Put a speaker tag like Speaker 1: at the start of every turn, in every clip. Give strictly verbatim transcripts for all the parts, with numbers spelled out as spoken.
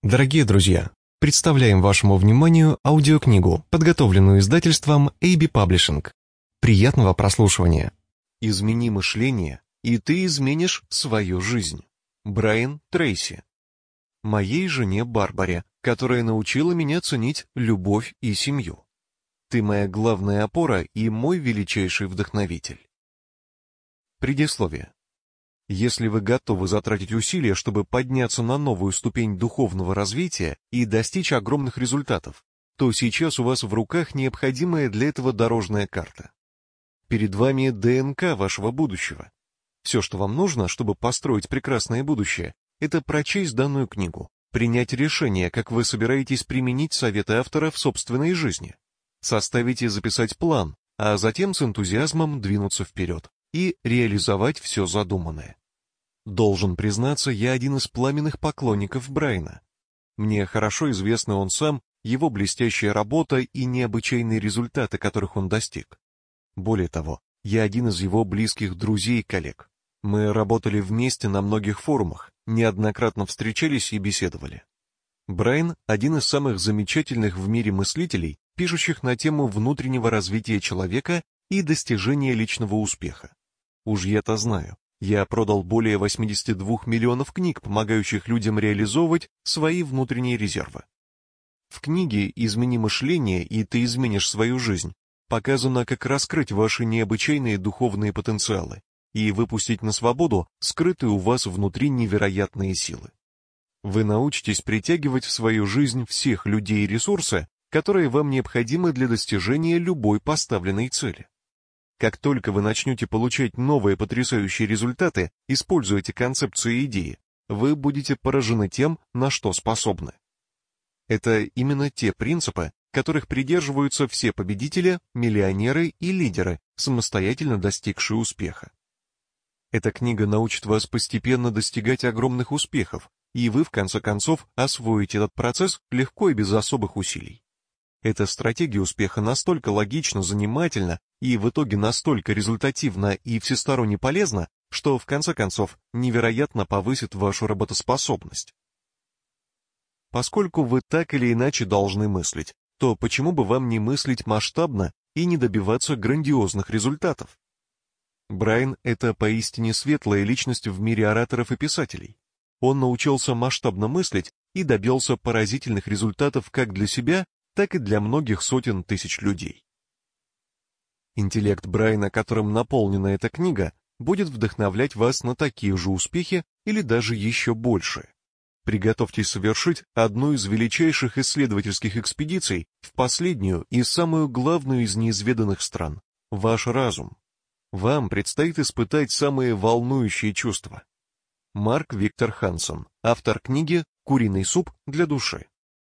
Speaker 1: Дорогие друзья, представляем вашему вниманию аудиокнигу, подготовленную издательством эй би Publishing. Приятного прослушивания. Измени мышление, и ты изменишь свою жизнь. Брайан Трейси. Моей жене Барбаре, которая научила меня ценить любовь и семью. Ты моя главная опора и мой величайший вдохновитель. Предисловие. Если вы готовы затратить усилия, чтобы подняться на новую ступень духовного развития и достичь огромных результатов, то сейчас у вас в руках необходимая для этого дорожная карта. Перед вами ДНК вашего будущего. Все, что вам нужно, чтобы построить прекрасное будущее, это прочесть данную книгу, принять решение, как вы собираетесь применить советы автора в собственной жизни, составить и записать план, а затем с энтузиазмом двинуться вперед и реализовать все задуманное. Должен признаться, я один из пламенных поклонников Брайана. Мне хорошо известны он сам, его блестящая работа и необычайные результаты, которых он достиг. Более того, я один из его близких друзей и коллег. Мы работали вместе на многих форумах, неоднократно встречались и беседовали. Брайан – один из самых замечательных в мире мыслителей, пишущих на тему внутреннего развития человека и достижения личного успеха. Уж я-то знаю. Я продал более восьмидесяти двух миллионов книг, помогающих людям реализовывать свои внутренние резервы. В книге «Измени мышление, и ты изменишь свою жизнь» показано, как раскрыть ваши необычайные духовные потенциалы и выпустить на свободу скрытые у вас внутри невероятные силы. Вы научитесь притягивать в свою жизнь всех людей и ресурсы, которые вам необходимы для достижения любой поставленной цели. Как только вы начнете получать новые потрясающие результаты, используя эти концепции и идеи, вы будете поражены тем, на что способны. Это именно те принципы, которых придерживаются все победители, миллионеры и лидеры, самостоятельно достигшие успеха. Эта книга научит вас постепенно достигать огромных успехов, и вы в конце концов освоите этот процесс легко и без особых усилий. Эта стратегия успеха настолько логична, занимательна и в итоге настолько результативна и всесторонне полезна, что в конце концов невероятно повысит вашу работоспособность. Поскольку вы так или иначе должны мыслить, то почему бы вам не мыслить масштабно и не добиваться грандиозных результатов? Брайан – это поистине светлая личность в мире ораторов и писателей. Он научился масштабно мыслить и добился поразительных результатов как для себя, так и для многих сотен тысяч людей. Интеллект Брайана, которым наполнена эта книга, будет вдохновлять вас на такие же успехи или даже еще больше. Приготовьтесь совершить одну из величайших исследовательских экспедиций в последнюю и самую главную из неизведанных стран – ваш разум. Вам предстоит испытать самые волнующие чувства. Марк Виктор Хансон, автор книги «Куриный суп для души».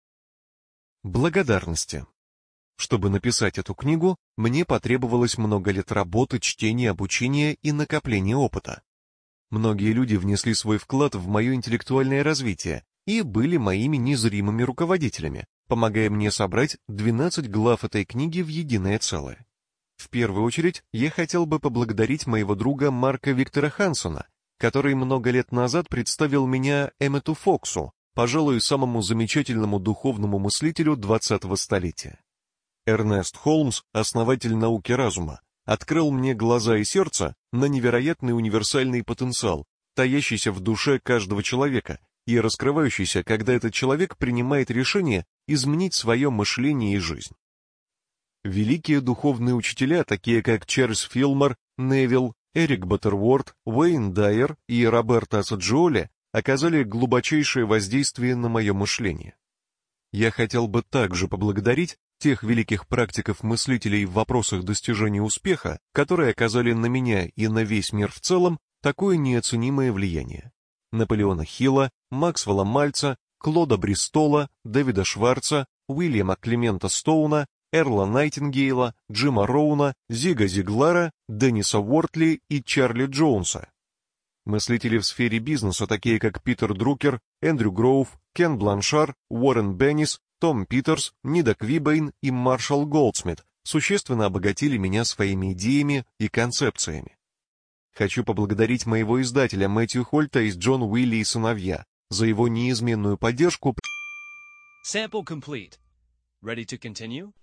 Speaker 1: Благодарности. Чтобы написать эту книгу, мне потребовалось много лет работы, чтения, обучения и накопления опыта. Многие люди внесли свой вклад в мое интеллектуальное развитие и были моими незримыми руководителями, помогая мне собрать двенадцать глав этой книги в единое целое. В первую очередь, я хотел бы поблагодарить моего друга Марка Виктора Хансона, который много лет назад представил меня Эммету Фоксу, пожалуй, самому замечательному духовному мыслителю двадцатого столетия. Эрнест Холмс, основатель науки разума, открыл мне глаза и сердце на невероятный универсальный потенциал, таящийся в душе каждого человека и раскрывающийся, когда этот человек принимает решение изменить свое мышление и жизнь. Великие духовные учителя, такие как Чарльз Филмор, Невилл, Эрик Баттерворд, Уэйн Дайер и Роберто Асаджиоли, оказали глубочайшее воздействие на мое мышление. Я хотел бы также поблагодарить тех великих практиков-мыслителей в вопросах достижения успеха, которые оказали на меня и на весь мир в целом такое неоценимое влияние. Наполеона Хилла, Максвелла Мальца, Клода Бристола, Дэвида Шварца, Уильяма Клемента Стоуна, Эрла Найтингейла, Джима Роуна, Зига Зиглара, Денниса Уортли и Чарли Джонса. Мыслители в сфере бизнеса, такие как Питер Друкер, Эндрю Гроув, Кен Бланшар, Уоррен Беннис, Том Питерс, Нида Квибейн и Маршалл Голдсмит, существенно обогатили меня своими идеями и концепциями. Хочу поблагодарить моего издателя Мэтью Хольта из Джон Уилли и сыновья за его неизменную поддержку
Speaker 2: Sample complete. Ready to continue?